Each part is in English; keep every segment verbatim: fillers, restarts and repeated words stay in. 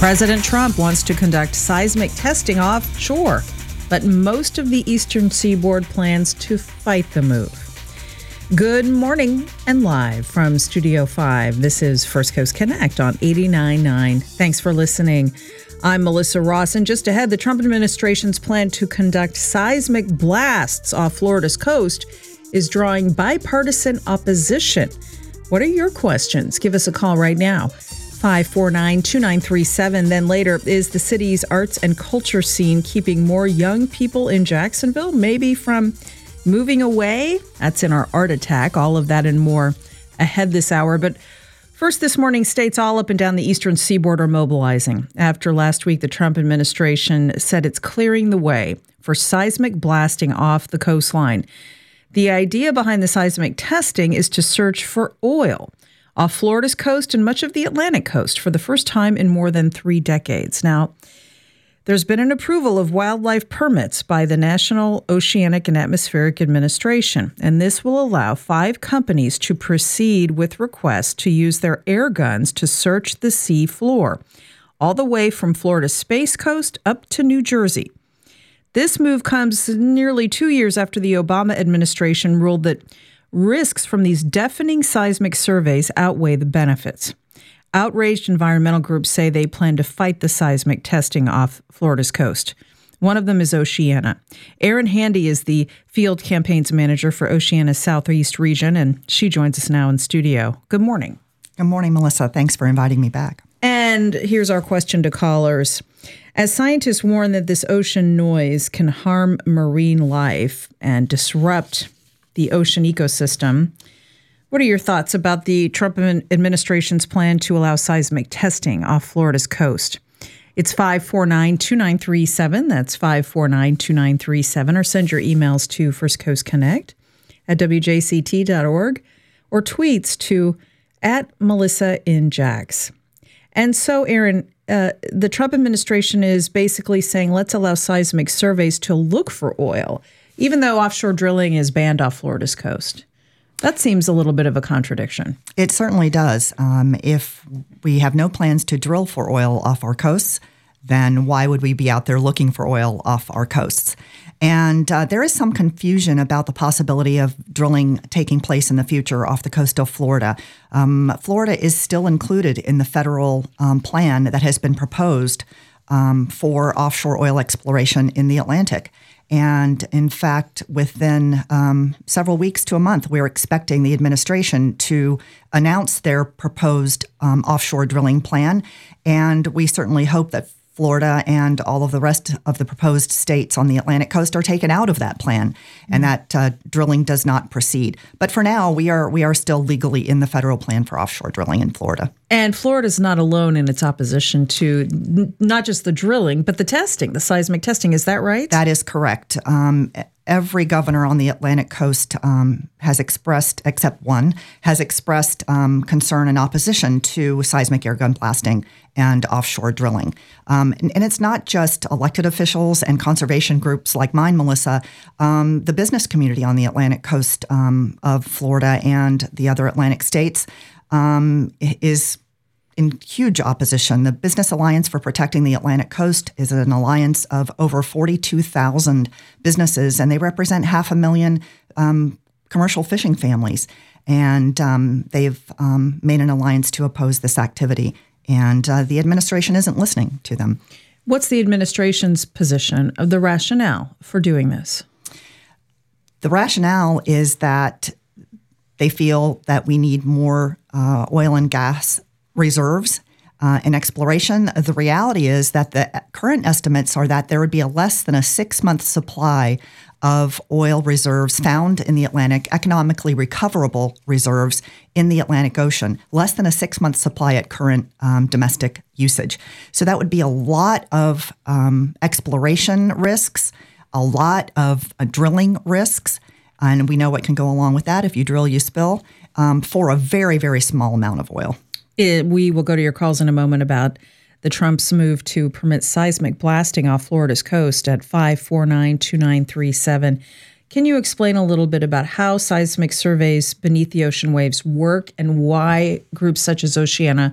President Trump wants to conduct seismic testing offshore, but most of the eastern seaboard plans to fight the move. Good morning and live from Studio five. This is First Coast Connect on eighty-nine point nine. Thanks for listening. I'm Melissa Ross, and just ahead, the Trump administration's plan to conduct seismic blasts off Florida's coast is drawing bipartisan opposition. What are your questions? Give us a call right now. five four nine, two nine three seven. Then later, is the city's arts and culture scene keeping more young people in Jacksonville, maybe from moving away? That's in our Art Attack. All of that and more ahead this hour. But first this morning, states all up and down the eastern seaboard are mobilizing. After last week, the Trump administration said it's clearing the way for seismic blasting off the coastline. The idea behind the seismic testing is to search for oil off Florida's coast and much of the Atlantic coast for the first time in more than three decades. Now, there's been an approval of wildlife permits by the National Oceanic and Atmospheric Administration, and this will allow five companies to proceed with requests to use their air guns to search the sea floor, all the way from Florida's Space Coast up to New Jersey. This move comes nearly two years after the Obama administration ruled that risks from these deafening seismic surveys outweigh the benefits. Outraged environmental groups say they plan to fight the seismic testing off Florida's coast. One of them is Oceana. Erin Handy is the field campaigns manager for Oceana's Southeast region, and she joins us now in studio. Good morning. Good morning, Melissa. Thanks for inviting me back. And here's our question to callers. As scientists warn that this ocean noise can harm marine life and disrupt the ocean ecosystem, what are your thoughts about the Trump administration's plan to allow seismic testing off Florida's coast? It's five four nine, two nine three seven. That's five four nine, two nine three seven. Or send your emails to First Coast Connect at W J C T dot org or tweets to at Melissa in Jax. And so, Erin, uh, the Trump administration is basically saying, let's allow seismic surveys to look for oil, even though offshore drilling is banned off Florida's coast. That seems a little bit of a contradiction. It certainly does. Um, if we have no plans to drill for oil off our coasts, then why would we be out there looking for oil off our coasts? And uh, there is some confusion about the possibility of drilling taking place in the future off the coast of Florida. Um, Florida is still included in the federal um, plan that has been proposed um, for offshore oil exploration in the Atlantic. And in fact, within um, several weeks to a month, we're expecting the administration to announce their proposed um, offshore drilling plan. And we certainly hope that Florida and all of the rest of the proposed states on the Atlantic coast are taken out of that plan, and that uh, drilling does not proceed. But for now, we are we are still legally in the federal plan for offshore drilling in Florida. And Florida's not alone in its opposition to n- not just the drilling, but the testing, the seismic testing. Is that right? That is correct. Um, every governor on the Atlantic coast um, has expressed, except one, has expressed um, concern and opposition to seismic airgun blasting and offshore drilling. Um, and, and it's not just elected officials and conservation groups like mine, Melissa. Um, the business community on the Atlantic coast um, of Florida and the other Atlantic states um, is in huge opposition. The Business Alliance for Protecting the Atlantic Coast is an alliance of over forty-two thousand businesses, and they represent half a million um, commercial fishing families. And um, they've um, made an alliance to oppose this activity. And uh, the administration isn't listening to them. What's the administration's position of the rationale for doing this? The rationale is that they feel that we need more uh, oil and gas reserves uh, and exploration. The reality is that the current estimates are that there would be a less than a six-month supply of oil reserves found in the Atlantic, economically recoverable reserves in the Atlantic Ocean, less than a six-month supply at current um, domestic usage. So that would be a lot of um, exploration risks, a lot of uh, drilling risks, and we know what can go along with that. If you drill, you spill, um, for a very, very small amount of oil. It, we will go to your calls in a moment about the Trump's move to permit seismic blasting off Florida's coast at five four nine, two nine three seven. Can you explain a little bit about how seismic surveys beneath the ocean waves work and why groups such as Oceana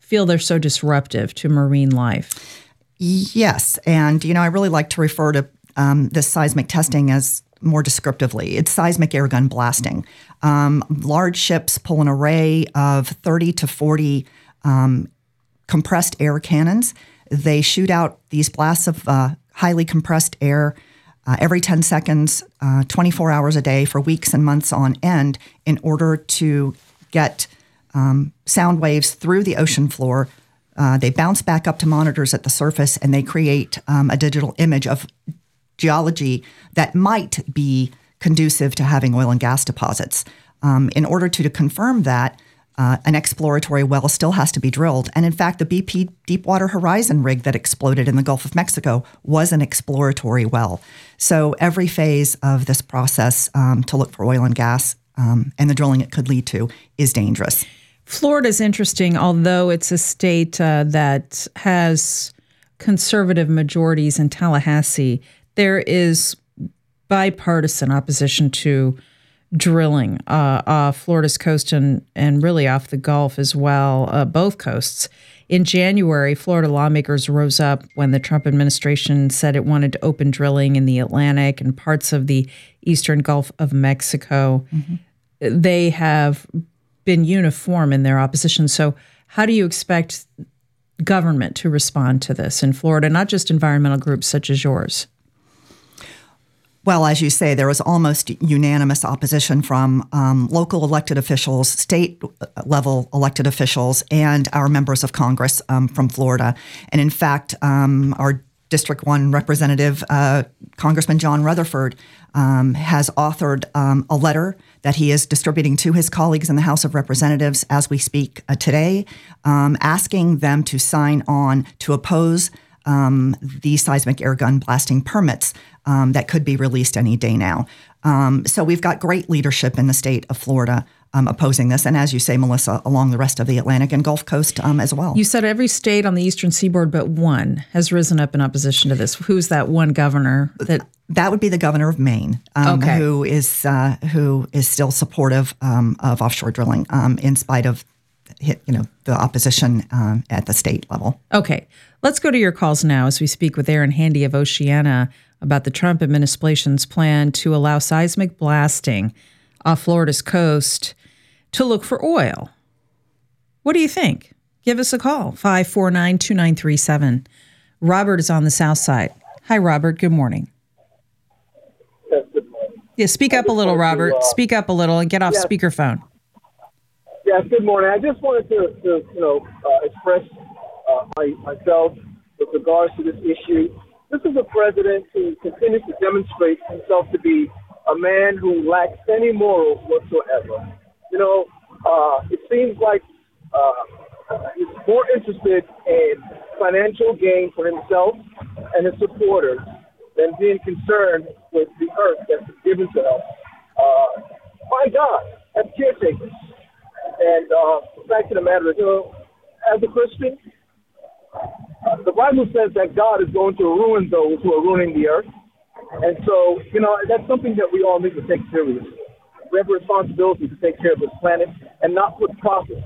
feel they're so disruptive to marine life? Yes. And, you know, I really like to refer to um, this seismic testing as more descriptively. It's seismic air gun blasting. Um, large ships pull an array of thirty to forty um, compressed air cannons. They shoot out these blasts of uh, highly compressed air uh, every ten seconds, uh, twenty-four hours a day for weeks and months on end in order to get um, sound waves through the ocean floor. Uh, they bounce back up to monitors at the surface, and they create um, a digital image of geology that might be conducive to having oil and gas deposits. Um, in order to, to confirm that, uh, an exploratory well still has to be drilled. And in fact, the B P Deepwater Horizon rig that exploded in the Gulf of Mexico was an exploratory well. So every phase of this process um, to look for oil and gas um, and the drilling it could lead to is dangerous. Florida is interesting, although it's a state uh, that has conservative majorities in Tallahassee. There is bipartisan opposition to drilling uh, off Florida's coast and, and really off the Gulf as well, uh, both coasts. In January, Florida lawmakers rose up when the Trump administration said it wanted to open drilling in the Atlantic and parts of the eastern Gulf of Mexico. Mm-hmm. They have been uniform in their opposition. So how do you expect government to respond to this in Florida, not just environmental groups such as yours? Well, as you say, there was almost unanimous opposition from um, local elected officials, state-level elected officials, and our members of Congress um, from Florida. And in fact, um, our District one representative, uh, Congressman John Rutherford, um, has authored um, a letter that he is distributing to his colleagues in the House of Representatives as we speak uh, today, um, asking them to sign on to oppose um, the seismic air gun blasting permits um, that could be released any day now. Um, so we've got great leadership in the state of Florida Um, opposing this. And as you say, Melissa, along the rest of the Atlantic and Gulf Coast um, as well. You said every state on the eastern seaboard but one has risen up in opposition to this. Who's that one governor? That that would be the governor of Maine, um, okay. who is uh, who is still supportive um, of offshore drilling um, in spite of you know the opposition um, at the state level. Okay, let's go to your calls now as we speak with Aaron Handy of Oceana about the Trump administration's plan to allow seismic blasting off Florida's coast to look for oil. What do you think? Give us a call, five four nine, two nine three seven. Robert is on the south side. Hi, Robert. Good morning. Yes, good morning. Yeah, speak up a little, Robert. To, uh, speak up a little and get off yes. speakerphone. Yes, good morning. I just wanted to, to you know, uh, express uh, my, myself with regards to this issue. This is a president who continues to demonstrate himself to be a man who lacks any morals whatsoever. You know, uh, it seems like uh, he's more interested in financial gain for himself and his supporters than being concerned with the earth that's given to us uh, by God as caretakers. And uh, the fact of the matter is, you know, as a Christian, uh, the Bible says that God is going to ruin those who are ruining the earth. And so, you know, that's something that we all need to take seriously. We have a responsibility to take care of this planet and not put profit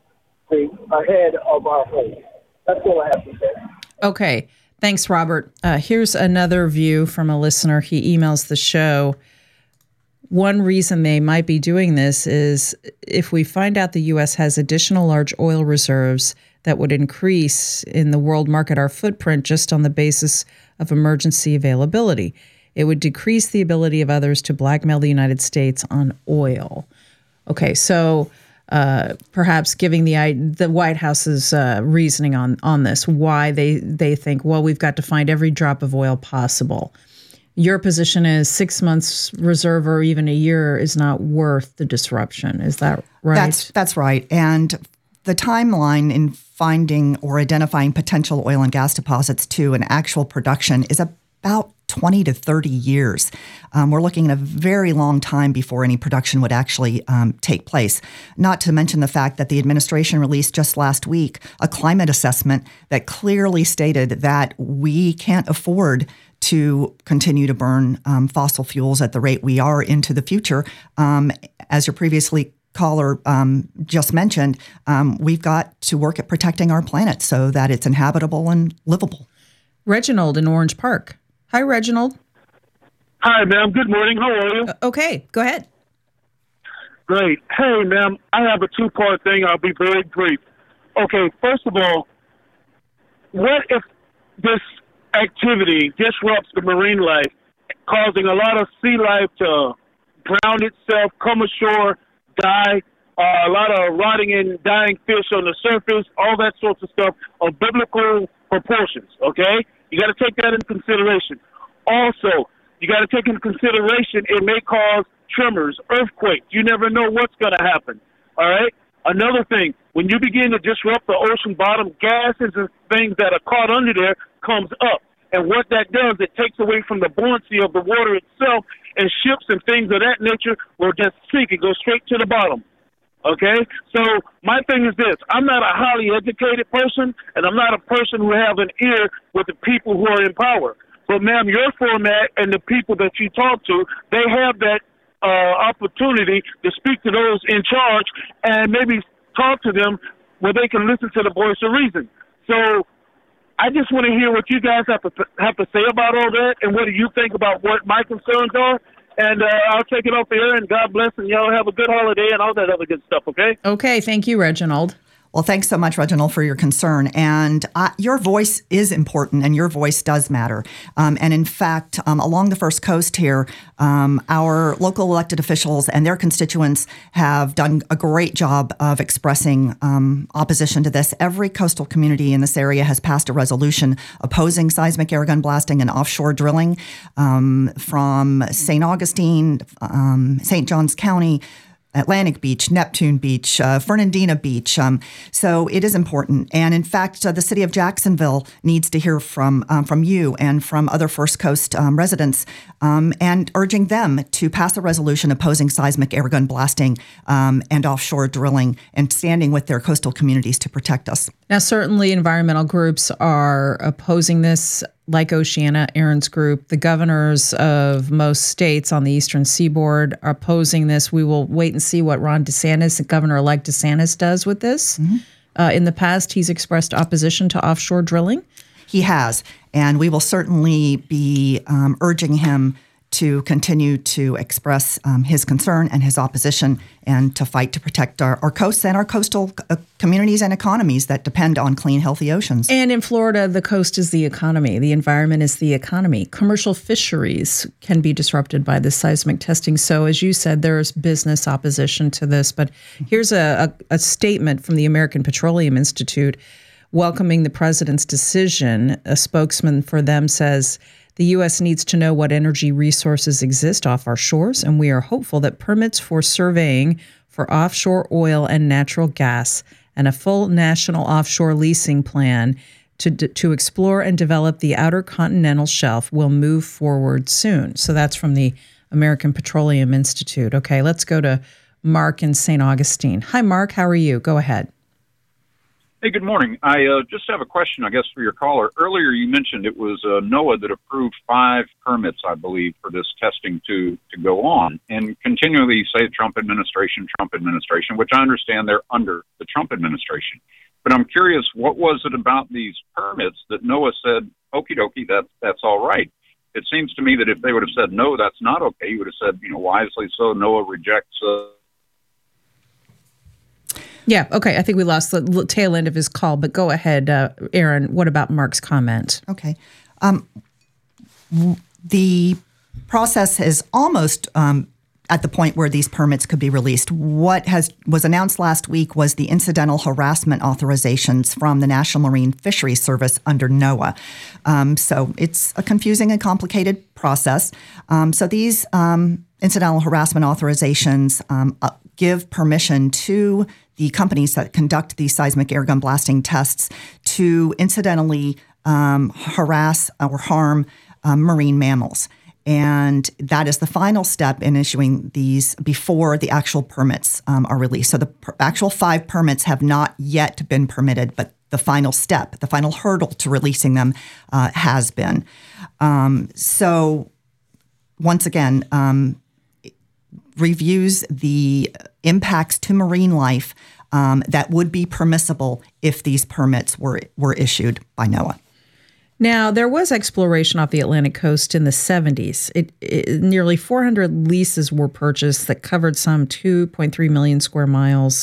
ahead of our home. That's all I have to say. Okay. Thanks, Robert. Uh, here's another view from a listener. He emails the show. One reason they might be doing this is if we find out the U S has additional large oil reserves that would increase in the world market our footprint just on the basis of emergency availability. It would decrease the ability of others to blackmail the United States on oil. Okay, so uh, perhaps giving the the White House's uh, reasoning on, on this, why they, they think, well, we've got to find every drop of oil possible. Your position is six months reserve or even a year is not worth the disruption. Is that right? That's that's right. And the timeline in finding or identifying potential oil and gas deposits to an actual production is about twenty to thirty years. Um, we're looking at a very long time before any production would actually um, take place. Not to mention the fact that the administration released just last week a climate assessment that clearly stated that we can't afford to continue to burn um, fossil fuels at the rate we are into the future. Um, as your previously caller um, just mentioned, um, we've got to work at protecting our planet so that it's inhabitable and livable. Reginald in Orange Park. Hi, Reginald. Hi, ma'am. Good morning. How are you? Uh, okay, go ahead. Great. Hey, ma'am, I have a two-part thing. I'll be very brief. Okay, first of all, what if this activity disrupts the marine life, causing a lot of sea life to drown itself, come ashore, die, uh, a lot of rotting and dying fish on the surface, all that sorts of stuff of biblical proportions, okay? You got to take that into consideration. Also, you got to take into consideration it may cause tremors, earthquakes. You never know what's going to happen, all right? Another thing, when you begin to disrupt the ocean bottom, gases and things that are caught under there comes up. And what that does, it takes away from the buoyancy of the water itself, and ships and things of that nature will just sink and go straight to the bottom. Okay? So my thing is this. I'm not a highly educated person, and I'm not a person who have an ear with the people who are in power. But, ma'am, your format and the people that you talk to, they have that uh, opportunity to speak to those in charge and maybe talk to them where they can listen to the voice of reason. So I just want to hear what you guys have to have to say about all that, and what do you think about what my concerns are. And uh, I'll take it off the air, and God bless, and y'all have a good holiday and all that other good stuff, okay? Okay, thank you, Reginald. Well, thanks so much, Reginald, for your concern. And uh, your voice is important, and your voice does matter. Um, and in fact, um, along the First Coast here, um, our local elected officials and their constituents have done a great job of expressing um, opposition to this. Every coastal community in this area has passed a resolution opposing seismic air gun blasting and offshore drilling, um, from Saint Augustine, um, Saint Johns County, Atlantic Beach, Neptune Beach, uh, Fernandina Beach. Um, so it is important. And in fact, uh, the city of Jacksonville needs to hear from um, from you and from other First Coast um, residents, um, and urging them to pass a resolution opposing seismic air gun blasting um, and offshore drilling, and standing with their coastal communities to protect us. Now, certainly environmental groups are opposing this, like Oceana, Aaron's group. The governors of most states on the eastern seaboard are opposing this. We will wait and see what Ron DeSantis, Governor-elect DeSantis, does with this. Mm-hmm. Uh, in the past, he's expressed opposition to offshore drilling. He has, and we will certainly be um, urging him to continue to express um, his concern and his opposition, and to fight to protect our, our coasts and our coastal uh, communities and economies that depend on clean, healthy oceans. And in Florida, the coast is the economy. The environment is the economy. Commercial fisheries can be disrupted by this seismic testing. So as you said, there's business opposition to this. But here's a, a, a statement from the American Petroleum Institute welcoming the president's decision. A spokesman for them says, the U S needs to know what energy resources exist off our shores, and we are hopeful that permits for surveying for offshore oil and natural gas and a full national offshore leasing plan to to explore and develop the outer continental shelf will move forward soon. So that's from the American Petroleum Institute. Okay, let's go to Mark in Saint Augustine. Hi, Mark. How are you? Go ahead. Hey, good morning. I uh, just have a question, I guess, for your caller. Earlier you mentioned it was uh, NOAA that approved five permits, I believe, for this testing to, to go on. And continually you say Trump administration, Trump administration, which I understand they're under the Trump administration. But I'm curious, what was it about these permits that NOAA said, okie dokie, that, that's all right? It seems to me that if they would have said, no, that's not okay, you would have said, you know, wisely so, NOAA rejects uh, Yeah, okay. I think we lost the tail end of his call, but go ahead, uh, Aaron. What about Mark's comment? Okay. Um, the process is almost um, at the point where these permits could be released. What has was announced last week was the incidental harassment authorizations from the National Marine Fisheries Service under NOAA. Um, so it's a confusing and complicated process. Um, so these um, incidental harassment authorizations um, uh, give permission to the companies that conduct these seismic airgun blasting tests to incidentally um, harass or harm um, marine mammals. And that is the final step in issuing these before the actual permits um, are released. So the per- actual five permits have not yet been permitted, but the final step, the final hurdle to releasing them uh, has been. Um, so once again, um, reviews the impacts to marine life um, that would be permissible if these permits were were issued by NOAA. Now, there was exploration off the Atlantic coast in the seventies. It, it, nearly four hundred leases were purchased that covered some two point three million square miles.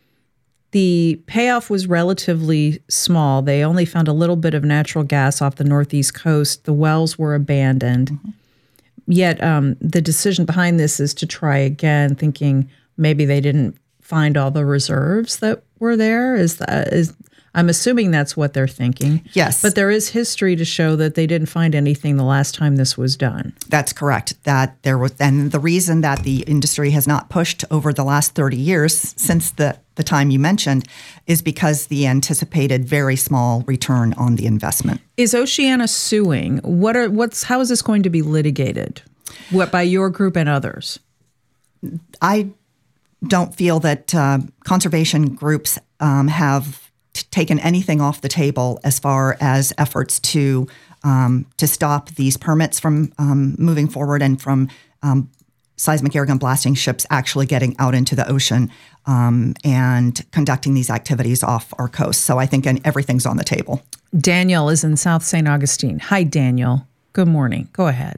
The payoff was relatively small. They only found a little bit of natural gas off the northeast coast. The wells were abandoned. Mm-hmm. Yet um, the decision behind this is to try again, thinking maybe they didn't find all the reserves that were there. Is that is I'm assuming that's what they're thinking. Yes. But there is history to show that they didn't find anything the last time this was done. That's correct. That there was, and the reason that the industry has not pushed over the last thirty years since the, the time you mentioned is because the anticipated very small return on the investment. Is Oceana suing? What are what's how is this going to be litigated? What by your group and others? I don't feel that uh, conservation groups um, have t- taken anything off the table as far as efforts to um, to stop these permits from um, moving forward and from um, seismic airgun blasting ships actually getting out into the ocean um, and conducting these activities off our coast. So I think everything's on the table. Daniel is in South Saint Augustine. Hi, Daniel. Good morning. Go ahead.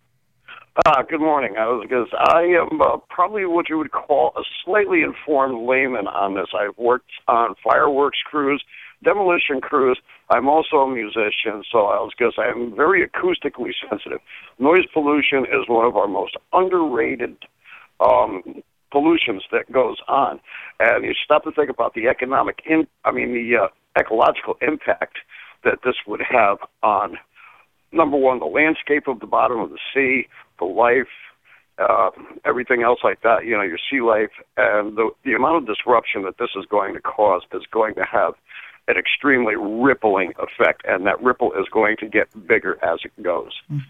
Uh, good morning. I was because I am uh, probably what you would call a slightly informed layman on this. I've worked on fireworks crews, demolition crews. I'm also a musician, so I was because I'm very acoustically sensitive. Noise pollution is one of our most underrated um, pollutions that goes on, and you stop to think about the economic, in, I mean the uh, ecological impact that this would have on. Number one, the landscape of the bottom of the sea, the life, uh, everything else like that, you know, your sea life, and the, the amount of disruption that this is going to cause is going to have an extremely rippling effect, and that ripple is going to get bigger as it goes.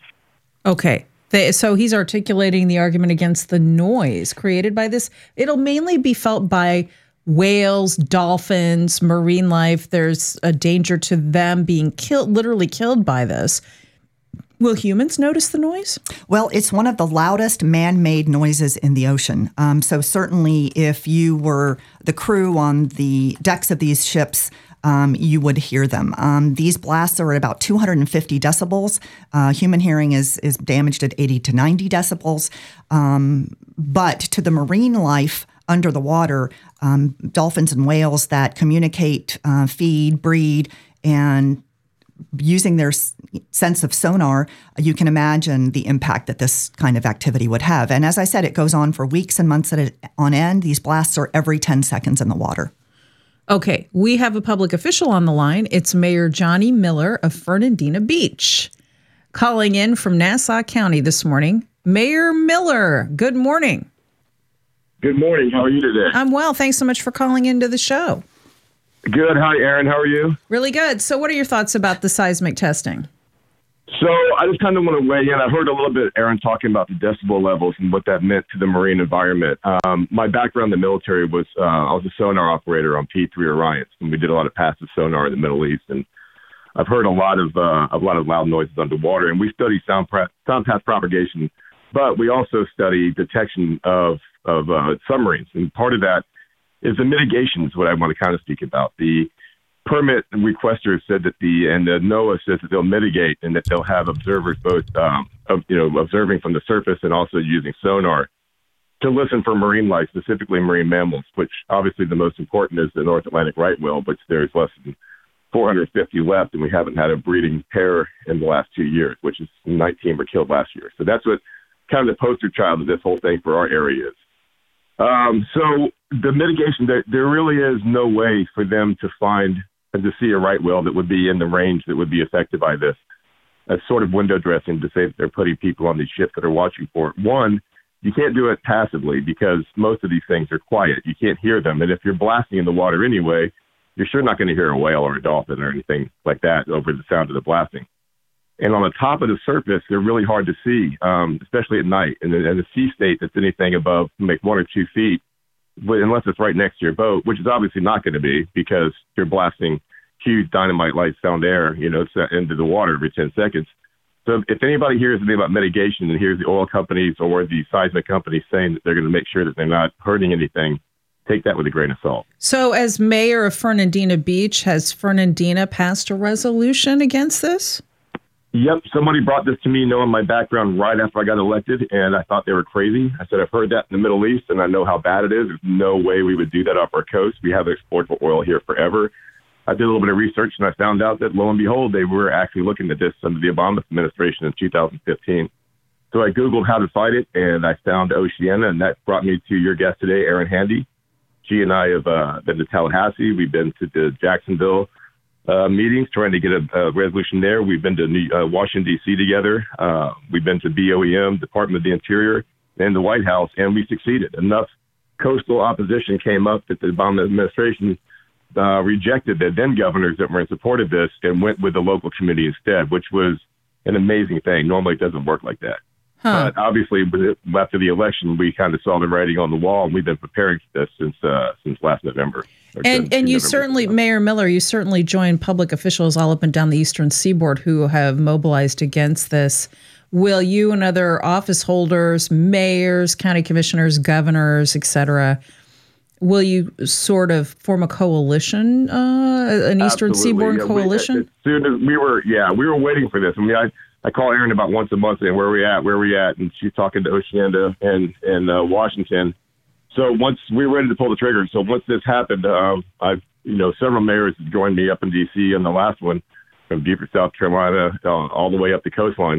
Okay. They, so he's articulating the argument against the noise created by this. It'll mainly be felt by whales, dolphins, marine life. There's a danger to them being killed, literally killed by this. Will humans notice the noise? Well, it's one of the loudest man-made noises in the ocean. Um, so certainly if you were the crew on the decks of these ships, um, you would hear them. Um, these blasts are at about two hundred fifty decibels. Uh, human hearing is, is damaged at eighty to ninety decibels. Um, but to the marine life under the water, um, dolphins and whales that communicate, uh, feed, breed, and using their sense of sonar, you can imagine the impact that this kind of activity would have. And as I said, it goes on for weeks and months at a, on end. These blasts are every ten seconds in the water. Okay, we have a public official on the line. It's Mayor Johnny Miller of Fernandina Beach, calling in from Nassau County this morning. Mayor Miller, good morning. Good morning. How are you today? I'm well. Thanks so much for calling into the show. Good. Hi, Aaron. How are you? Really good. So what are your thoughts about the seismic testing? So I just kind of want to weigh in. I heard a little bit, Aaron, talking about the decibel levels and what that meant to the marine environment. Um, my background in the military was uh, I was a sonar operator on P three Orions, and we did a lot of passive sonar in the Middle East. And I've heard a lot of uh, a lot of loud noises underwater. And we study sound, pra- sound path propagation, but we also study detection of of uh, submarines. And part of that is the mitigation is what I want to kind of speak about. The permit requester said that the, and the NOAA says that they'll mitigate and that they'll have observers both, um, of, you know, observing from the surface and also using sonar to listen for marine life, specifically marine mammals, which obviously the most important is the North Atlantic right whale, but there's less than four hundred fifty left, and we haven't had a breeding pair in the last two years, which is nineteen were killed last year. So that's what kind of the poster child of this whole thing for our area is. Um, so the mitigation, there, there really is no way for them to find and to see a right whale that would be in the range that would be affected by this. That's sort of window dressing to say that they're putting people on these ships that are watching for it. One, you can't do it passively because most of these things are quiet. You can't hear them. And if you're blasting in the water anyway, you're sure not going to hear a whale or a dolphin or anything like that over the sound of the blasting. And on the top of the surface, they're really hard to see, um, especially at night. And in a sea state that's anything above like one or two feet, but unless it's right next to your boat, which is obviously not going to be because you're blasting huge dynamite light sound air, you know, into the water every ten seconds. So if anybody hears anything about mitigation and hears the oil companies or the seismic companies saying that they're going to make sure that they're not hurting anything, take that with a grain of salt. So as mayor of Fernandina Beach, has Fernandina passed a resolution against this? Yep. Somebody brought this to me knowing my background right after I got elected, and I thought they were crazy. I said, I've heard that in the Middle East, and I know how bad it is. There's no way we would do that off our coast. We have explored for oil here forever. I did a little bit of research, and I found out that, lo and behold, they were actually looking at this under the Obama administration in two thousand fifteen. So I Googled how to fight it, and I found Oceana, and that brought me to your guest today, Erin Handy. She and I have uh, been to Tallahassee. We've been to the Jacksonville uh, meetings trying to get a, a resolution there. We've been to New, uh, Washington, D C together. Uh, we've been to B O E M, Department of the Interior, and the White House, and we succeeded. Enough coastal opposition came up that the Obama administration uh, rejected the then governors that were in support of this and went with the local committee instead, which was an amazing thing. Normally it doesn't work like that. Huh. But obviously, after the election, we kind of saw the writing on the wall, and we've been preparing for this since uh, since last November. And and you November. certainly, Mayor Miller, you certainly joined public officials all up and down the Eastern Seaboard who have mobilized against this. Will you and other office holders, mayors, county commissioners, governors, et cetera, will you sort of form a coalition, uh, an Eastern Absolutely. Seaboard yeah, coalition? We, as soon as we were, yeah, we were waiting for this. I mean, I. I call Erin about once a month saying, where are we at, where are we at? And she's talking to Oceana and, and uh, Washington. So once we were ready to pull the trigger. So once this happened, um, I've, you know, several mayors joined me up in D C on the last one from Beaufort, South Carolina, uh, all the way up the coastline.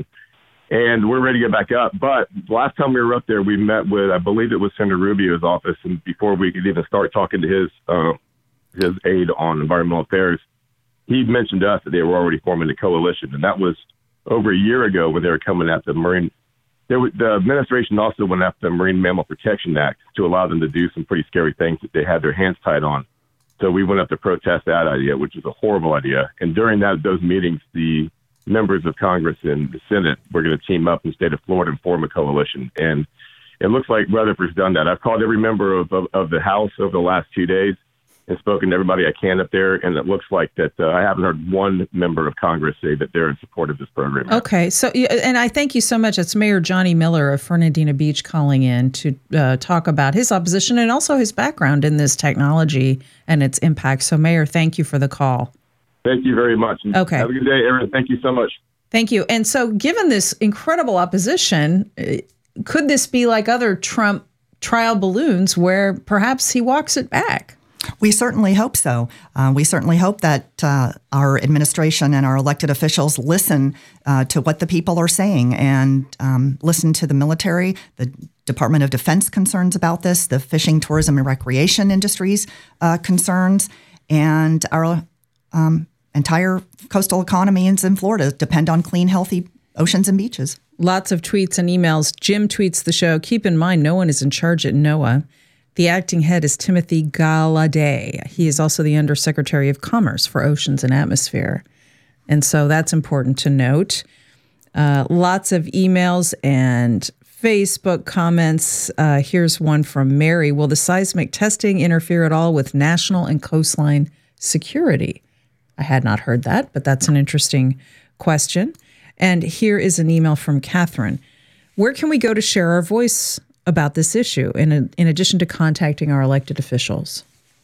And we're ready to get back up. But last time we were up there, we met with, I believe it was Senator Rubio's office. And before we could even start talking to his, uh, his aide on environmental affairs, he mentioned to us that they were already forming a coalition. And that was over a year ago when they were coming after the Marine. There was, the administration also went after the Marine Mammal Protection Act to allow them to do some pretty scary things that they had their hands tied on. So we went up to protest that idea, which is a horrible idea. And during that those meetings, the members of Congress and the Senate were going to team up in the state of Florida and form a coalition. And it looks like Rutherford's done that. I've called every member of, of, of the House over the last two days and spoken to everybody I can up there, and it looks like that uh, I haven't heard one member of Congress say that they're in support of this program. Okay, so and I thank you so much. It's Mayor Johnny Miller of Fernandina Beach calling in to uh, talk about his opposition and also his background in this technology and its impact. So, Mayor, thank you for the call. Thank you very much. Okay. Have a good day, Erin. Thank you so much. Thank you. And so, given this incredible opposition, could this be like other Trump trial balloons where perhaps he walks it back? We certainly hope so. Uh, we certainly hope that uh, our administration and our elected officials listen uh, to what the people are saying and um, listen to the military, the Department of Defense concerns about this, the fishing, tourism, and recreation industries uh, concerns, and our um, entire coastal economies in Florida depend on clean, healthy oceans and beaches. Lots of tweets and emails. Jim tweets the show. Keep in mind, no one is in charge at NOAA. The acting head is Timothy Gallaudet. He is also the Undersecretary of Commerce for Oceans and Atmosphere. And so that's important to note. Uh, lots of emails and Facebook comments. Uh, here's one from Mary. Will the seismic testing interfere at all with national and coastline security? I had not heard that, but that's an interesting question. And here is an email from Catherine. Where can we go to share our voice about this issue, in, a, in addition to contacting our elected officials?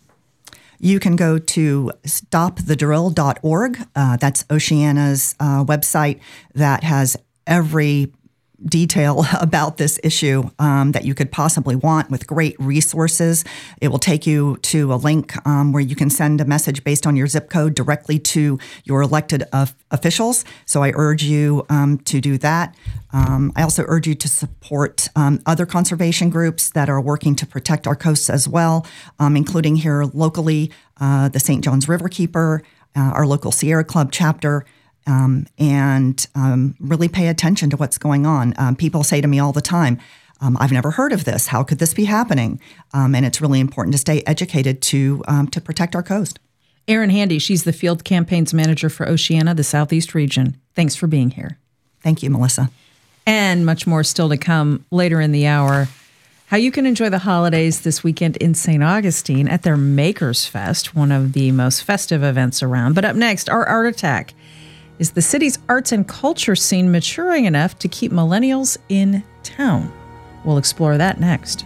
You can go to stop the drill dot org. Uh, that's Oceana's uh, website that has every detail about this issue um, that you could possibly want, with great resources. It will take you to a link um, where you can send a message based on your zip code directly to your elected uh, officials. So I urge you um, to do that. Um, I also urge you to support um, other conservation groups that are working to protect our coasts as well, um, including here locally, uh, the Saint Johns Riverkeeper, uh, our local Sierra Club chapter, Um, and um, really pay attention to what's going on. Um, people say to me all the time, um, I've never heard of this. How could this be happening? Um, and it's really important to stay educated to um, to protect our coast. Erin Handy, she's the Field Campaigns Manager for Oceana, the Southeast region. Thanks for being here. Thank you, Melissa. And much more still to come later in the hour. How you can enjoy the holidays this weekend in Saint Augustine at their Makers Fest, one of the most festive events around. But up next, our Art Attack. Is the city's arts and culture scene maturing enough to keep millennials in town? We'll explore that next.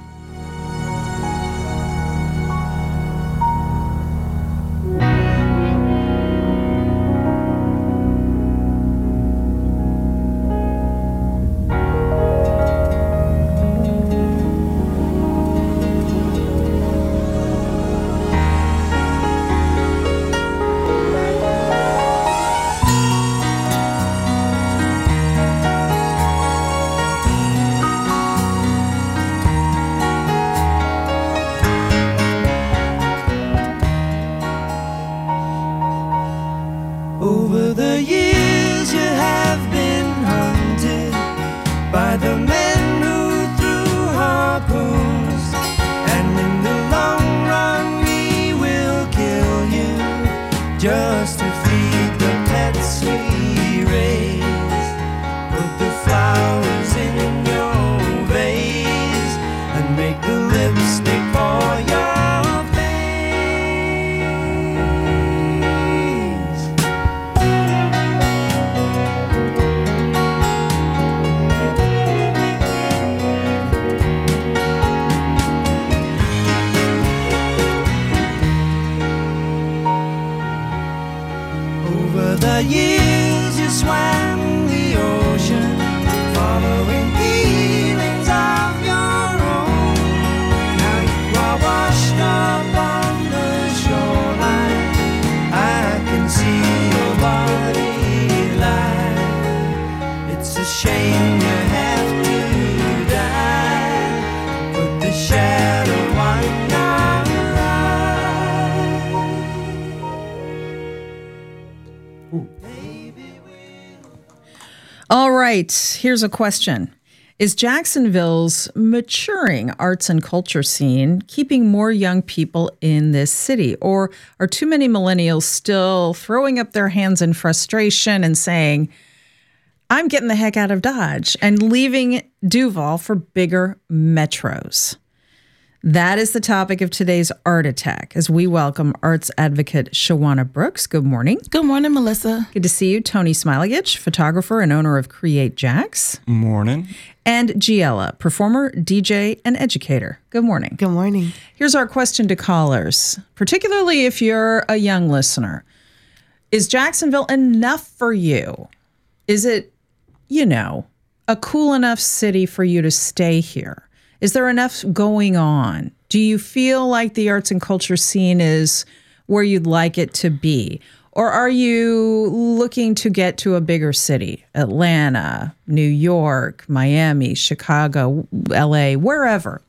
Over the years you have been hunted by the men who threw harpoons, and in the long run we will kill you just to feed the pets we raise. Put the flowers in your vase and make the lipstick for your the years you swam the ocean, following feelings of your own. Now you are washed up on the shoreline. I can see your body lie. It's a shame you have to die. Put the shadow on your All right, here's a question. Is Jacksonville's maturing arts and culture scene keeping more young people in this city? Or are too many millennials still throwing up their hands in frustration and saying, I'm getting the heck out of Dodge and leaving Duval for bigger metros? That is the topic of today's Art Attack as we welcome arts advocate Shawana Brooks. Good morning. Good morning, Melissa. Good to see you. Tony Smilegich, photographer and owner of Create Jax. Morning. And Giella, performer, D J, and educator. Good morning. Good morning. Here's our question to callers, particularly if you're a young listener. Is Jacksonville enough for you? Is it, you know, a cool enough city for you to stay here? Is there enough going on? Do you feel like the arts and culture scene is where you'd like it to be? Or are you looking to get to a bigger city? Atlanta, New York, Miami, Chicago, L A, wherever.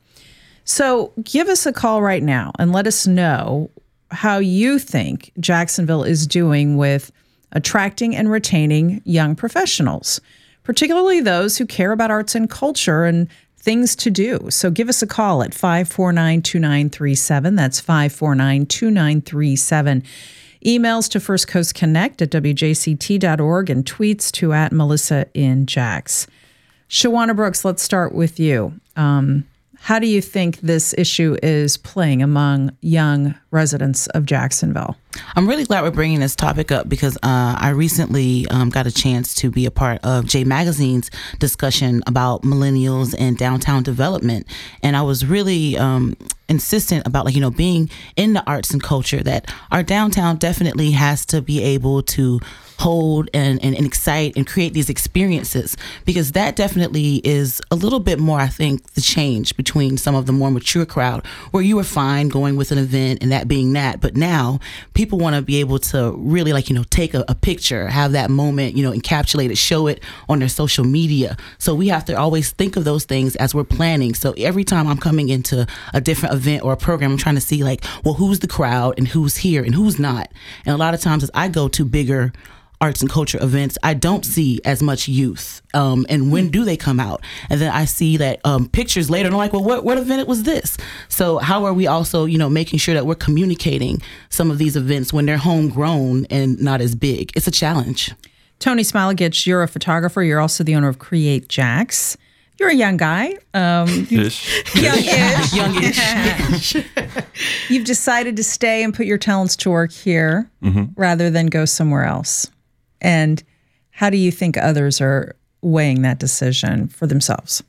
So give us a call right now and let us know how you think Jacksonville is doing with attracting and retaining young professionals, particularly those who care about arts and culture and things to do. So give us a call at five four nine, two nine three seven. That's five four nine, two nine three seven. Emails to First Coast Connect at W J C T dot org and tweets to at Melissa in Jax. Shawana Brooks, let's start with you. Um, how do you think this issue is playing among young residents of Jacksonville? I'm really glad we're bringing this topic up because uh, I recently um, got a chance to be a part of J Magazine's discussion about millennials and downtown development. And I was really um, insistent about, like, you know, being in the arts and culture, that our downtown definitely has to be able to hold and, and, and excite and create these experiences, because that definitely is a little bit more, I think, the change between some of the more mature crowd, where you were fine going with an event and that being that. But now people want to be able to really, like, you know, take a, a picture, have that moment, you know, encapsulate it, show it on their social media. So we have to always think of those things as we're planning. So every time I'm coming into a different event or a program, I'm trying to see, like, well, who's the crowd and who's here and who's not. And a lot of times as I go to bigger arts and culture events, I don't see as much youth. Um, and when do they come out? And then I see that um, pictures later, and I'm like, well, what, what event was this? So how are we also, you know, making sure that we're communicating some of these events when they're homegrown and not as big? It's a challenge. Tony Smilegich, you're a photographer. You're also the owner of Create Jax. You're a young guy. Um, Ish. Young-ish. Youngish. You've decided to stay and put your talents to work here Mm-hmm. rather than go somewhere else. And how do you think others are weighing that decision for themselves?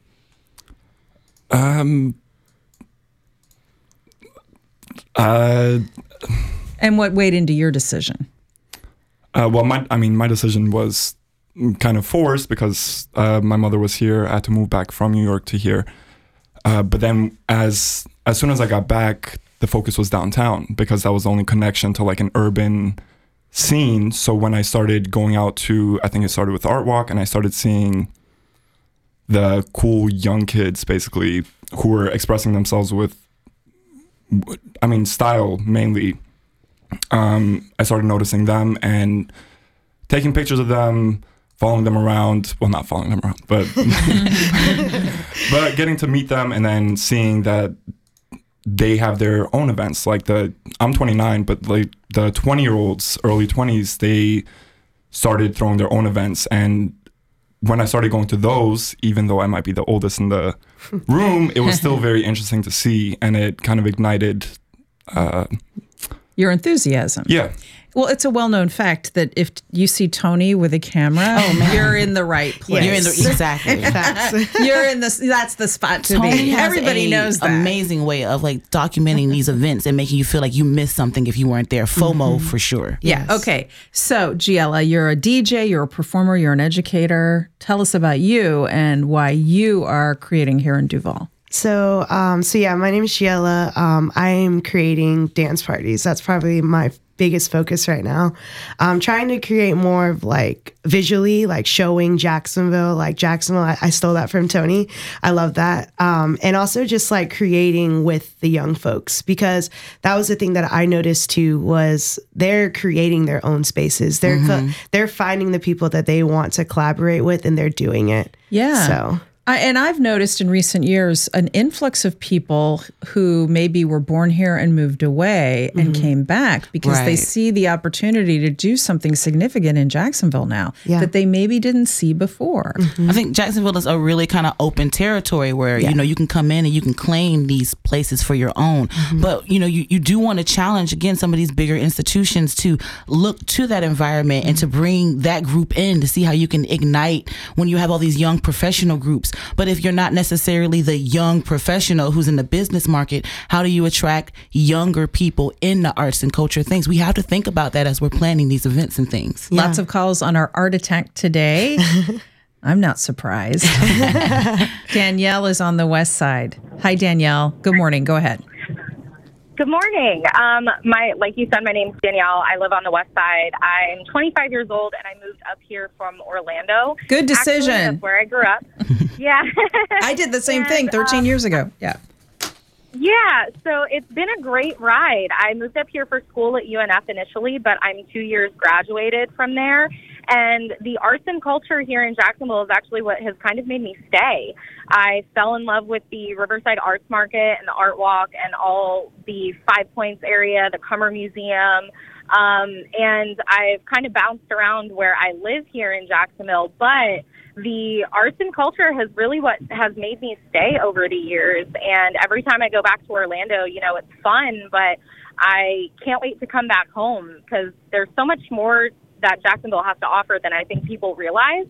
Um. Uh. And what weighed into your decision? Uh, well, my I mean, my decision was kind of forced because uh, my mother was here. I had to move back from New York to here. Uh, but then, as as soon as I got back, the focus was downtown because that was the only connection to like an urban scene. So when I started going out to, I think it started with Art Walk, and I started seeing the cool young kids basically who were expressing themselves with, I mean, style mainly. Um, I started noticing them and taking pictures of them, following them around. Well, not following them around, but but getting to meet them and then seeing that they have their own events. Like the, I'm twenty-nine, but like the twenty year olds, early twenties, they started throwing their own events. And when I started going to those, even though I might be the oldest in the room, it was still very interesting to see. And it kind of ignited uh, your enthusiasm. Yeah. Well, it's a well-known fact that if you see Tony with a camera, oh, you're in the right place. You're in the, exactly. You're in the, that's the spot to Tony be. has Everybody a knows that. Amazing way of like documenting these events and making you feel like you missed something if you weren't there. FOMO mm-hmm. for sure. Yeah. Yes. Okay. So, Giella, you're a D J, you're a performer, you're an educator. Tell us about you and why you are creating here in Duval. So, um, so yeah, my name is Giella. Um, I am creating dance parties. That's probably my biggest focus right now. I'm trying to create more of like visually, like showing Jacksonville, like Jacksonville. I, I stole that from Tony. I love that. Um, and also just like creating with the young folks, because that was the thing that I noticed too, was they're creating their own spaces. They're, mm-hmm. co- they're finding the people that they want to collaborate with and they're doing it. Yeah. So. I, and I've noticed in recent years an influx of people who maybe were born here and moved away and mm-hmm. came back because right. they see the opportunity to do something significant in Jacksonville now yeah. that they maybe didn't see before. Mm-hmm. I think Jacksonville is a really kind of open territory where, yeah. you know, you can come in and you can claim these places for your own. Mm-hmm. But, you know, you, you do want to challenge, again, some of these bigger institutions to look to that environment mm-hmm. and to bring that group in to see how you can ignite when you have all these young professional groups. But if you're not necessarily the young professional who's in the business market, how do you attract younger people in the arts and culture things? We have to think about that as we're planning these events and things. Yeah. Lots of calls on our Art Attack today. I'm not surprised. Danielle is on the west side. Hi, Danielle. Good morning. Go ahead. Good morning. Um, my, like you said, my name's Danielle. I live on the west side. I'm twenty-five years old, and I moved up here from Orlando. Good decision. Actually, that's where I grew up. Yeah. I did the same and, thing thirteen um, years ago. Yeah. Yeah. So it's been a great ride. I moved up here for school at U N F initially, but I'm two years graduated from there. And the arts and culture here in Jacksonville is actually what has kind of made me stay. I fell in love with the Riverside Arts Market and the Art Walk and all the Five Points area, the Cummer Museum. Um, and I've kind of bounced around where I live here in Jacksonville. But the arts and culture has really what has made me stay over the years. And every time I go back to Orlando, you know, it's fun, but I can't wait to come back home because there's so much more that Jacksonville has to offer than I think people realize.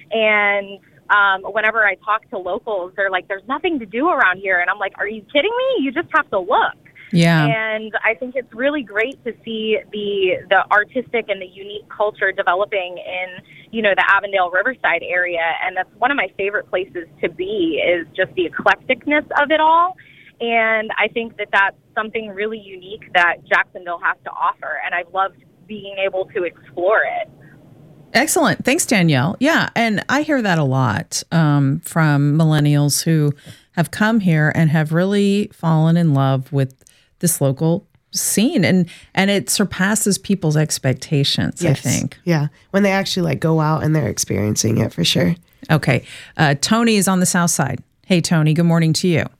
And um, whenever I talk to locals, they're like, there's nothing to do around here. And I'm like, are you kidding me? You just have to look. Yeah. And I think it's really great to see the the artistic and the unique culture developing in, you know, the Avondale Riverside area. And that's one of my favorite places to be, is just the eclecticness of it all. And I think that that's something really unique that Jacksonville has to offer. And I've loved being able to explore it. Excellent. Thanks, Danielle. Yeah, and I hear that a lot um, from millennials who have come here and have really fallen in love with this local scene, and and it surpasses people's expectations, yes. I think. Yeah, when they actually like go out and they're experiencing it for sure. Okay. Uh, Tony is on the south side. Hey, Tony, good morning to you.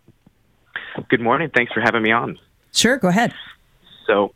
Good morning. Thanks for having me on. Sure, go ahead. So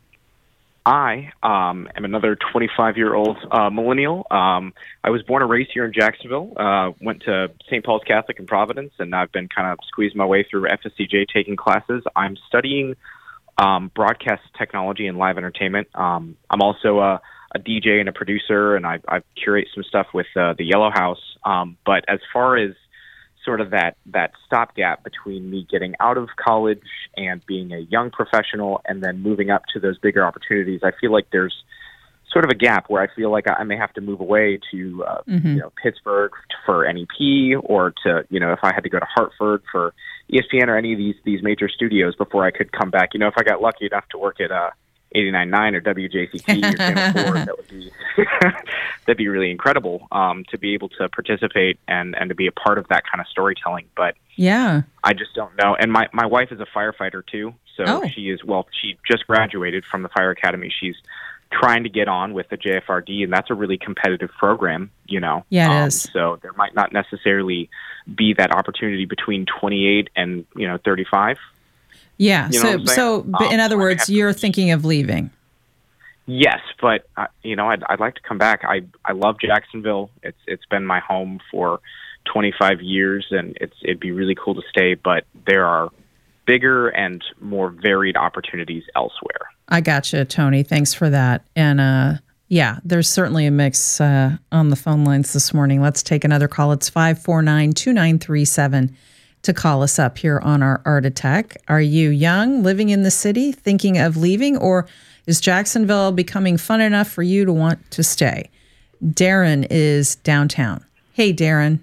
I um, am another twenty-five-year-old uh, millennial. Um, I was born and raised here in Jacksonville, uh, went to Saint Paul's Catholic in Providence, and I've been kind of squeezing my way through F S C J taking classes. I'm studying um, broadcast technology and live entertainment. Um, I'm also a, a D J and a producer, and I, I curate some stuff with uh, the Yellow House. Um, but as far as sort of that, that stopgap between me getting out of college and being a young professional and then moving up to those bigger opportunities, I feel like there's sort of a gap where I feel like I may have to move away to, uh, Mm-hmm. you know, Pittsburgh for N E P, or to, you know, if I had to go to Hartford for E S P N or any of these, these major studios before I could come back. You know, if I got lucky enough to work at uh, eighty-nine point nine or W J C T or Channel four, that would be, that'd be really incredible um, to be able to participate and, and to be a part of that kind of storytelling. But Yeah. I just don't know. And my, my wife is a firefighter too. So Oh. she is, well, she just graduated from the fire academy. She's trying to get on with the J F R D, and that's a really competitive program, you know. Yeah, it um, is. So there might not necessarily be that opportunity between twenty-eight and, you know, thirty-five. Yeah. You know So, what I'm saying? so but in Um, other words, you're thinking of leaving. Yes, but uh, you know, I'd, I'd like to come back. I I love Jacksonville. It's it's been my home for twenty-five years, and it's it'd be really cool to stay. But there are bigger and more varied opportunities elsewhere. I gotcha, Tony. Thanks for that. And uh, yeah, there's certainly a mix uh, on the phone lines this morning. Let's take another call. It's five four nine, two nine three seven to call us up here on our Art Attack. Are you young, living in the city, thinking of leaving, or is Jacksonville becoming fun enough for you to want to stay? Darren is downtown. Hey, Darren.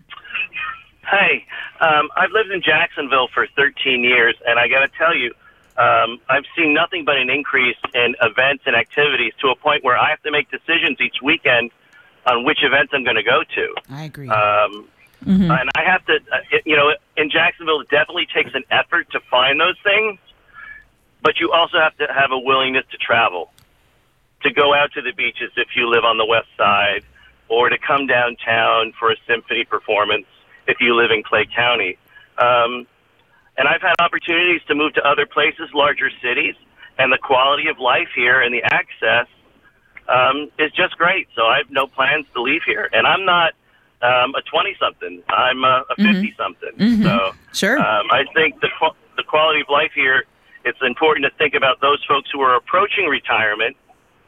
Hey, um, I've lived in Jacksonville for thirteen years, and I got to tell you, um, I've seen nothing but an increase in events and activities to a point where I have to make decisions each weekend on which events I'm going to go to. I agree. Um, Mm-hmm. And I have to, uh, it, you know, in Jacksonville, it definitely takes an effort to find those things, but you also have to have a willingness to travel, to go out to the beaches if you live on the west side, or to come downtown for a symphony performance if you live in Clay County. Um, and I've had opportunities to move to other places, larger cities, and the quality of life here and the access um, is just great. So I have no plans to leave here. And I'm not um, a twenty-something. I'm a, a fifty-something. Mhm. So Sure. um, I think the, qu- the quality of life here, it's important to think about those folks who are approaching retirement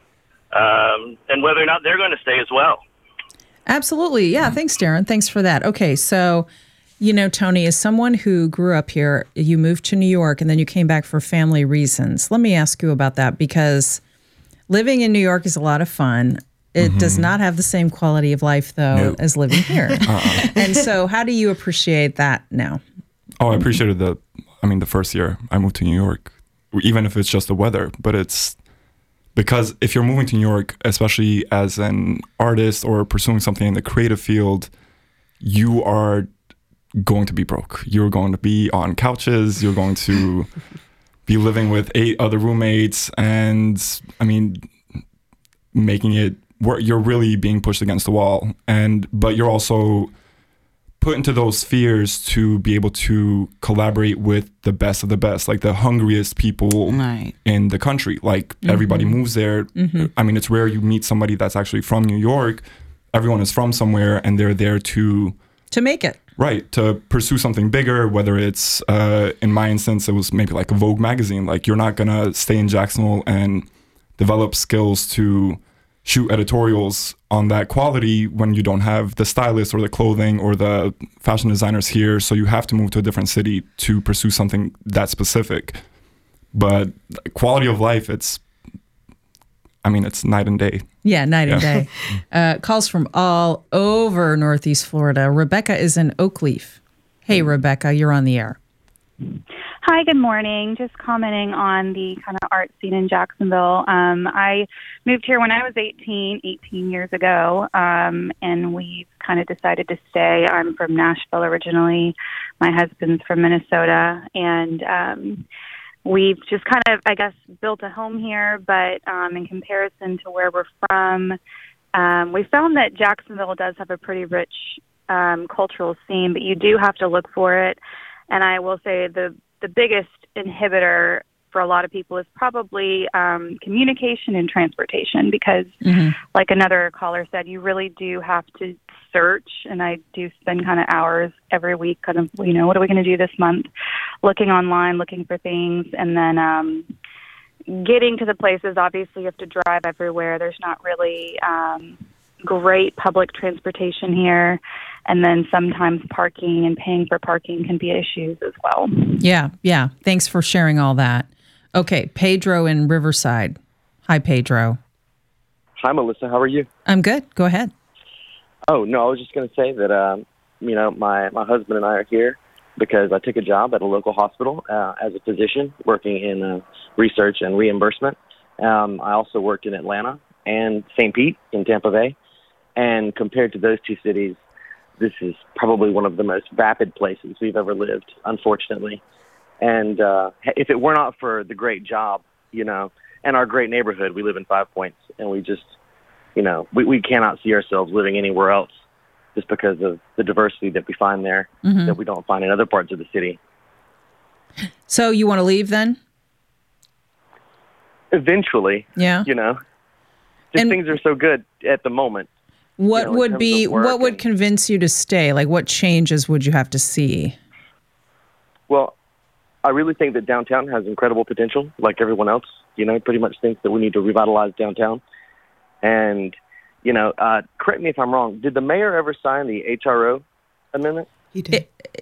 um, and whether or not they're going to stay as well. Absolutely. Yeah. Thanks, Darren. Thanks for that. Okay. So, you know, Tony, as someone who grew up here, you moved to New York and then you came back for family reasons. Let me ask you about that, because living in New York is a lot of fun. It Mm-hmm. does not have the same quality of life, though, No. as living here. Uh-uh. And so how do you appreciate that now? Oh, I appreciated the, I mean, the first year I moved to New York, even if it's just the weather, but it's because if you're moving to New York, especially as an artist or pursuing something in the creative field, you are going to be broke. You're going to be on couches. You're going to be living with eight other roommates. And I mean, making it where you're really being pushed against the wall. And, but you're also put into those spheres to be able to collaborate with the best of the best, like the hungriest people Right. in the country. Like everybody moves there. Mhm. I mean, it's rare you meet somebody that's actually from New York. Everyone is from somewhere and they're there to, To make it. right, to pursue something bigger, whether it's, uh, in my instance, it was maybe like a Vogue magazine. Like you're not going to stay in Jacksonville and develop skills to shoot editorials on that quality when you don't have the stylist or the clothing or the fashion designers here. So you have to move to a different city to pursue something that specific. But quality of life, it's, I mean, it's night and day. Yeah, night and Yeah. day. Uh, calls from all over Northeast Florida. Rebecca is in Oakleaf. Hey, Rebecca, you're on the air. Hi, good morning. Just commenting on the kind of art scene in Jacksonville. Um, I moved here when I was eighteen, eighteen years ago, um, and we've kind of decided to stay. I'm from Nashville originally. My husband's from Minnesota, and um, we've just kind of, I guess, built a home here, but um, in comparison to where we're from, um, we found that Jacksonville does have a pretty rich um, cultural scene, but you do have to look for it. And I will say the the biggest inhibitor for a lot of people is probably um, communication and transportation, because Mhm. like another caller said, you really do have to search. And I do spend kind of hours every week kind of, you know, what are we going to do this month? Looking online, looking for things. And then, um, getting to the places, obviously, you have to drive everywhere. There's not really um, great public transportation here. And then sometimes parking and paying for parking can be issues as well. Yeah, yeah. Thanks for sharing all that. Okay, Pedro in Riverside. Hi, Pedro. Hi, Melissa. How are you? I'm good. Go ahead. Oh, no, I was just going to say that, um, you know, my, my husband and I are here because I took a job at a local hospital uh, as a physician working in uh, research and reimbursement. Um, I also worked in Atlanta and Saint Pete in Tampa Bay. And compared to those two cities, this is probably one of the most vapid places we've ever lived, unfortunately. And uh, if it were not for the great job, you know, and our great neighborhood, we live in Five Points, and we just, you know, we, we cannot see ourselves living anywhere else just because of the diversity that we find there Mhm. that we don't find in other parts of the city. So you want to leave then? Eventually, Yeah. you know, just things are so good at the moment. What you know, in would terms be of work what would convince you to stay? Like what changes would you have to see? Well, I really think that downtown has incredible potential, like everyone else. You know, pretty much thinks that we need to revitalize downtown. And, you know, uh, correct me if I'm wrong, did the mayor ever sign the H R O amendment? He did.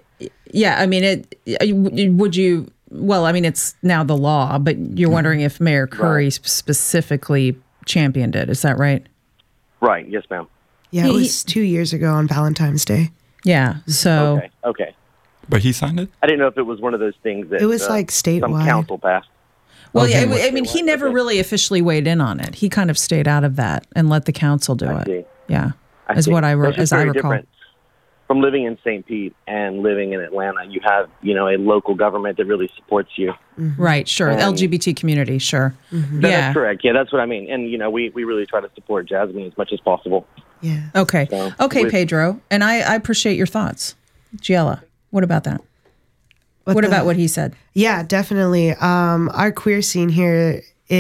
Yeah, I mean it would you well, I mean it's now the law, but you're wondering if Mayor Curry specifically championed it. Is that right? Right, yes, ma'am. Yeah, it was two years ago on Valentine's Day. Yeah, so Okay, okay. But he signed it? I didn't know if it was one of those things that It was uh, like some statewide. council passed. Well, yeah, Okay. I mean, he never really officially weighed in on it. He kind of stayed out of that and let the council do it. see. Yeah, I is see. what I re- That's just as I very recall. different. From living in Saint Pete and living in Atlanta, you have, you know, a local government that really supports you. Right, sure. And- L G B T community, sure. That Yeah. is correct. Yeah, that's what I mean. And, you know, we, we really try to support Jasmine as much as possible. Yeah. Okay. So, Okay, with- Pedro. And I, I appreciate your thoughts. Giella, what about that? What, What the- about what he said? Yeah, definitely. Um, our queer scene here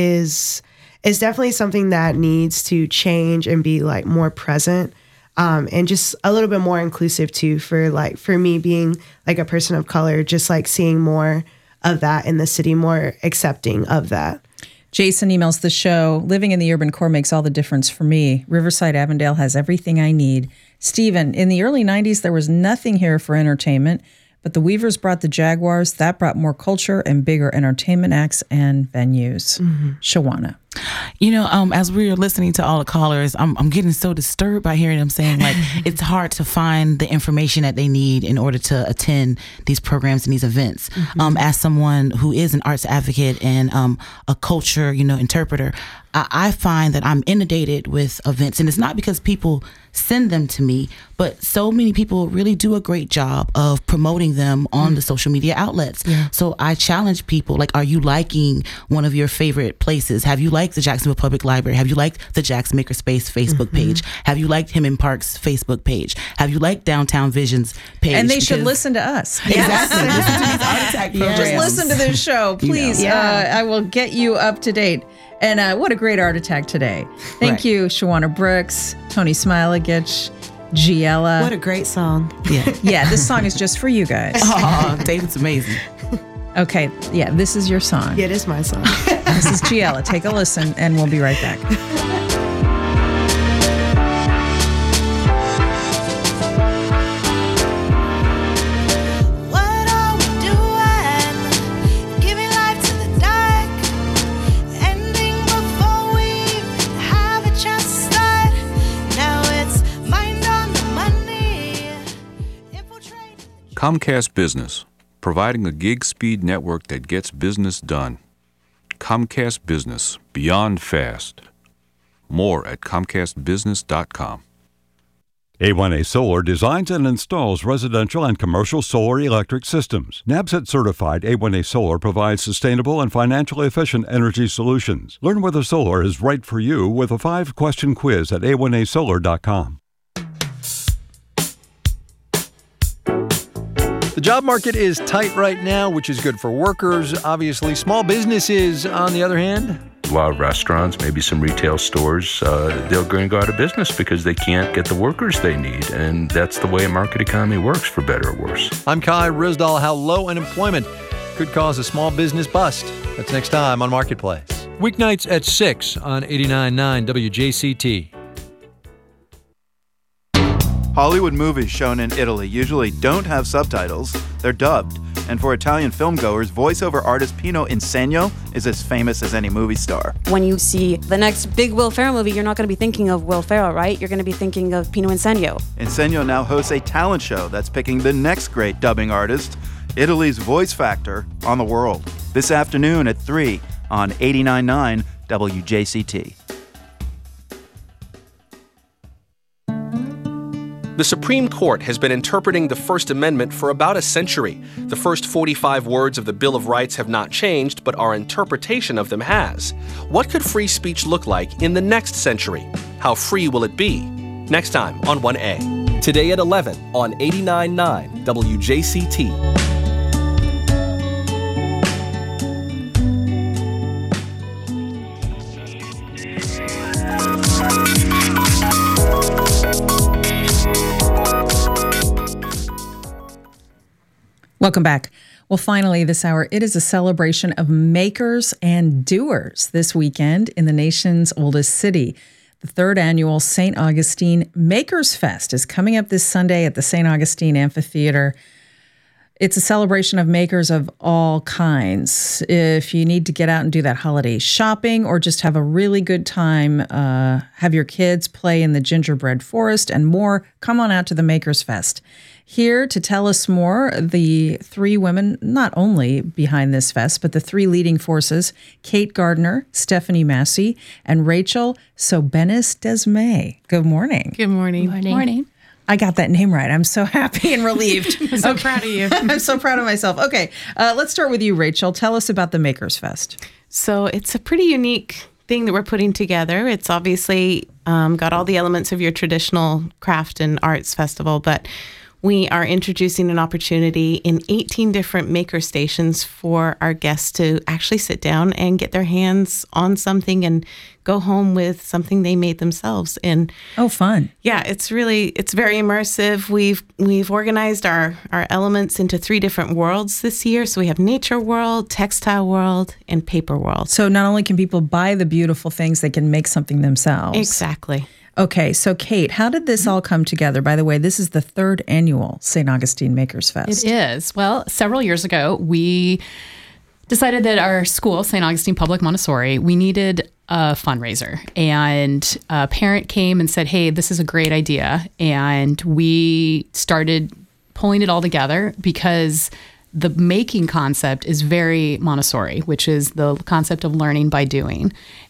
is is definitely something that needs to change and be like more present, um, and just a little bit more inclusive too. For like for me being like a person of color, just like seeing more of that in the city, more accepting of that. Jason emails the show, living in the urban core makes all the difference for me. Riverside Avondale has everything I need. Stephen, in the early nineties, there was nothing here for entertainment, but the Weavers brought the Jaguars. That brought more culture and bigger entertainment acts and venues. Shawana. You know, um, as we were listening to all the callers, I'm, I'm getting so disturbed by hearing them saying, like, it's hard to find the information that they need in order to attend these programs and these events. Mhm. Um, as someone who is an arts advocate and um, a culture, you know, interpreter, I, I find that I'm inundated with events. And it's not because people send them to me, but so many people really do a great job of promoting them on the social media outlets. Yeah. So I challenge people, like, are you liking one of your favorite places? Have you liked the Jacksonville Public Library? Have you liked the Jackson Makerspace Facebook Mm-hmm. page? Have you liked Him in Park's Facebook page? Have you liked Downtown Vision's page? And they should Because- listen to us. Exactly. Listen to these art attack programs. Just listen to this show, You know. please. Yeah. Uh, I will get you up to date. And uh, what a great art attack today. Thank Right. you, Shawana Brooks, Tony Smilegich, Giella. What a great song. Yeah. Yeah, this song is just for you guys. Oh, David's amazing. Okay, yeah, this is your song. Yeah, it is my song. This is Giella. Take a listen, and we'll be right back. What are we doing? Giving life to the dark, ending before we have a chance to start. Now it's mind on the money. Comcast Business, providing a gig speed network that gets business done. Comcast Business, beyond fast. More at comcast business dot com. A one A Solar designs and installs residential and commercial solar electric systems. NABCET certified A one A Solar provides sustainable and financially efficient energy solutions. Learn whether solar is right for you with a five-question quiz at a one a solar dot com. The job market is tight right now, which is good for workers. Obviously, small businesses, on the other hand, A lot of restaurants, maybe some retail stores, uh, they're going to go out of business because they can't get the workers they need. And that's the way a market economy works, for better or worse. I'm Kai Risdal. How low unemployment could cause a small business bust. That's next time on Marketplace. Weeknights at six on eighty-nine point nine W J C T. Hollywood movies shown in Italy usually don't have subtitles, they're dubbed. And for Italian filmgoers, voiceover artist Pino Insegno is as famous as any movie star. When you see the next big Will Ferrell movie, you're not going to be thinking of Will Ferrell, right? You're going to be thinking of Pino Insegno. Insegno now hosts a talent show that's picking the next great dubbing artist, Italy's voice factor on the world. This afternoon at three on eighty-nine point nine W J C T. The Supreme Court has been interpreting the First Amendment for about a century. The first forty-five words of the Bill of Rights have not changed, but our interpretation of them has. What could free speech look like in the next century? How free will it be? Next time on one A. Today at eleven on eighty-nine point nine W J C T. Welcome back. Well, finally, this hour, it is a celebration of makers and doers this weekend in the nation's oldest city. The third annual Saint Augustine Makers Fest is coming up this Sunday at the Saint Augustine Amphitheater. It's a celebration of makers of all kinds. If you need to get out and do that holiday shopping or just have a really good time, uh, have your kids play in the gingerbread forest and more, come on out to the Makers Fest. Here to tell us more, the three women, not only behind this fest, but the three leading forces, Kate Gardner, Stephanie Massey, and Rachel Sobenis Desmay. Good morning. Good morning. Morning. Morning. I got that name right. I'm so happy and relieved. I'm so proud of you. I'm so proud of myself. Okay, uh, let's start with you, Rachel. Tell us about the Makers Fest. So it's a pretty unique thing that we're putting together. It's obviously um, got all the elements of your traditional craft and arts festival, but we are introducing an opportunity in eighteen different maker stations for our guests to actually sit down and get their hands on something and go home with something they made themselves. And oh, fun. Yeah, it's really, it's very immersive. We've we've organized our, our elements into three different worlds this year. So we have nature world, textile world, and paper world. So not only can people buy the beautiful things, they can make something themselves. Exactly. Okay, so Kate, how did this all come together? By the way, this is the third annual Saint Augustine Makers Fest. It is. Well, several years ago, we decided that our school, Saint Augustine Public Montessori, we needed a fundraiser. And a parent came and said, hey, this is a great idea. And we started pulling it all together because the making concept is very Montessori, which is the concept of learning by doing.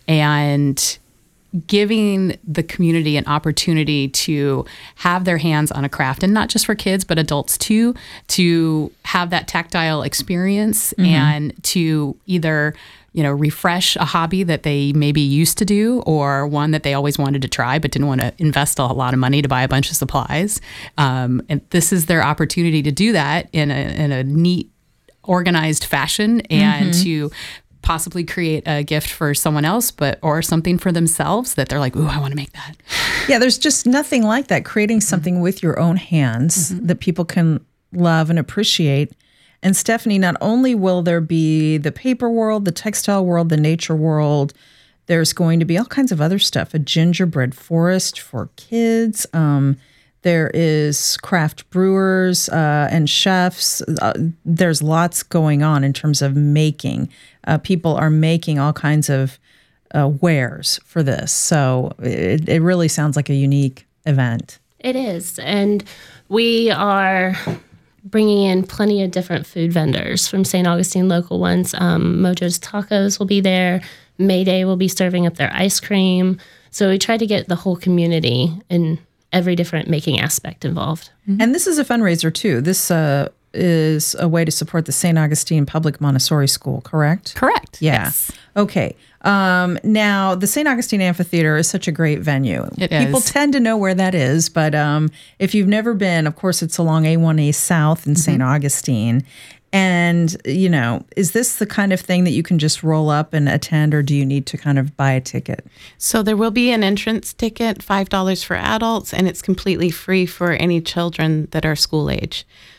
And giving the community an opportunity to have their hands on a craft, and not just for kids, but adults too, to have that tactile experience mm-hmm. and to either, you know, refresh a hobby that they maybe used to do or one that they always wanted to try but didn't want to invest a lot of money to buy a bunch of supplies. Um, and this is their opportunity to do that in a, in a neat, organized fashion and mm-hmm. to possibly create a gift for someone else, but or something for themselves that they're like, ooh, I want to make that. Yeah, there's just nothing like that. Creating something mm-hmm. with your own hands mm-hmm. that people can love and appreciate. And Stephanie, not only will there be the paper world, the textile world, the nature world, there's going to be all kinds of other stuff. A gingerbread forest for kids. Um, There is craft brewers uh, and chefs. Uh, there's lots going on in terms of making. Uh, people are making all kinds of uh, wares for this. So it, it really sounds like a unique event. It is. And we are bringing in plenty of different food vendors from Saint Augustine, local ones. Um, Mojo's Tacos will be there. Mayday will be serving up their ice cream. So we try to get the whole community in every different making aspect involved. Mm-hmm. And this is a fundraiser too. This uh, is a way to support the Saint Augustine Public Montessori School, correct? Correct. Yeah. Yes. Okay. Um, now, the Saint Augustine Amphitheater is such a great venue. It People is. tend to know where that is, but um, if you've never been, of course, it's along A one A South in mm-hmm. Saint Augustine. And, you know, is this the kind of thing that you can just roll up and attend, or do you need to kind of buy a ticket? So there will be an entrance ticket, five dollars for adults, and it's completely free for any children that are school age.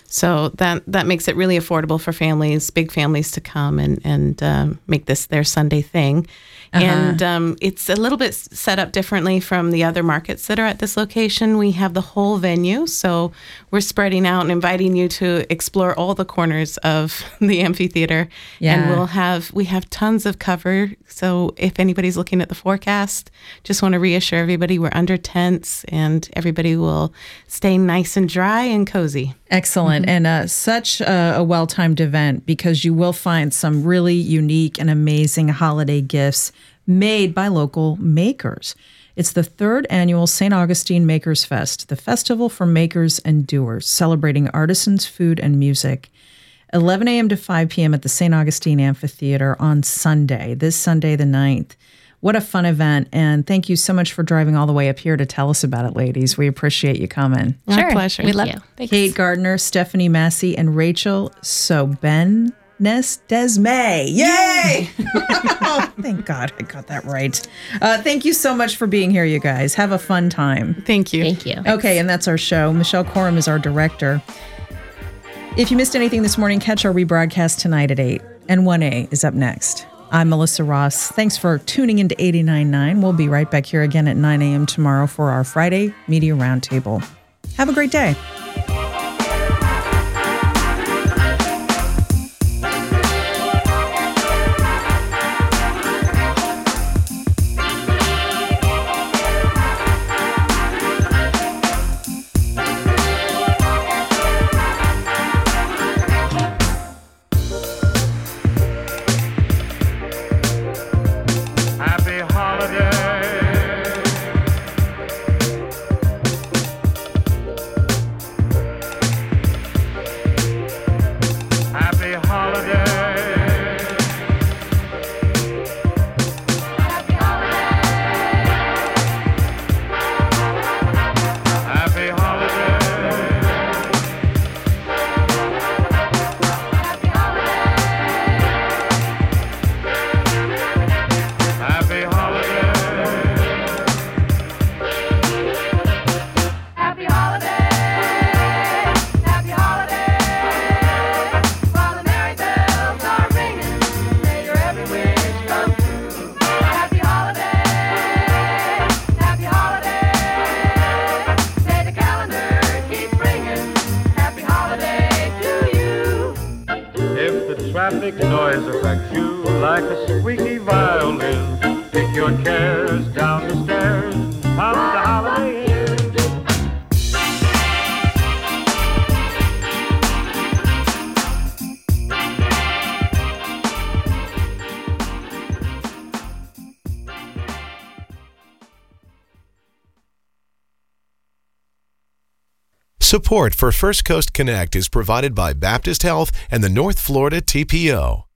So that that makes it really affordable for families, big families, to come and and um, make this their Sunday thing. Uh-huh. And um, it's a little bit set up differently from the other markets that are at this location. We have the whole venue, so we're spreading out and inviting you to explore all the corners of the amphitheater. Yeah. And we'll have we have tons of cover. So if anybody's looking at the forecast, just want to reassure everybody we're under tents and everybody will stay nice and dry and cozy. Excellent. Mm-hmm. And uh, such a, a well-timed event, because you will find some really unique and amazing holiday gifts made by local makers. It's the third annual Saint Augustine Makers Fest, the festival for makers and doers, celebrating artisans, food, and music. eleven a.m. to five p.m. at the Saint Augustine Amphitheater on Sunday, this Sunday the ninth. What a fun event. And thank you so much for driving all the way up here to tell us about it, ladies. We appreciate you coming. Our sure. pleasure. We love it. Kate Gardner, Stephanie Massey, and Rachel Soben. Ness Desmay. Yay! Oh, thank God I got that right. Uh, thank you so much for being here, you guys. Have a fun time. Thank you. Thank you. Okay, and that's our show. Michelle Corum is our director. If you missed anything this morning, catch our rebroadcast tonight at eight. And one A is up next. I'm Melissa Ross. Thanks for tuning into eighty-nine point nine. We'll be right back here again at nine a.m. tomorrow for our Friday Media Roundtable. Have a great day. Traffic noise affects you like a squeaky violin. Take your cares down the stairs, pop the holiday in. Support for First Coast Connect is provided by Baptist Health and the North Florida T P O.